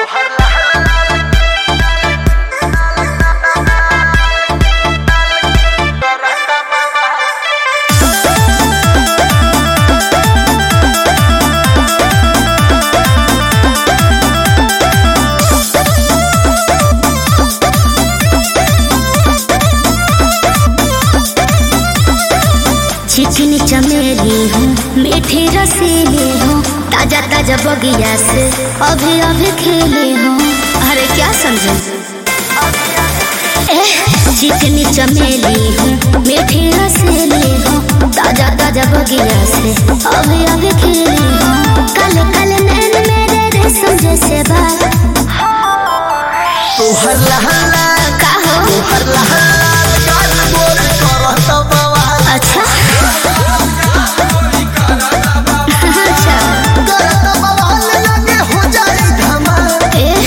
चिकनी चमेली हूँ, मीठी रसीली हूँ, ताजा ताजा बगिया से अभी अभी खेली हूँ। अरे क्या समझे? चिकनी चमेली हूँ, मीठी रसीली हूँ, ताजा ताजा बगिया से अभी अभी खेली हूँ। काले काले नैन मेरे रेशम जैसे बाल। तोहर लहला का हो? तोहर लहला गाल गोर करत बवाल। अच्छा करत बवाल लगे हो जाई धमाल।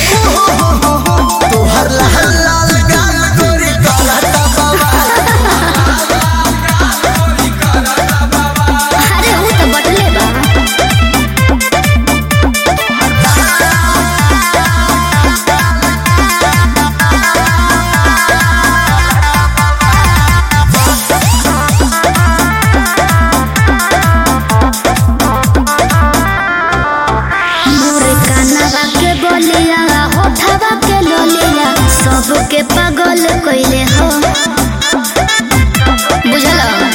तोहर लहला गाल गोर करत बवाल। अरे वो तो बटले बा। सबके पागल कइले हो, बुझल?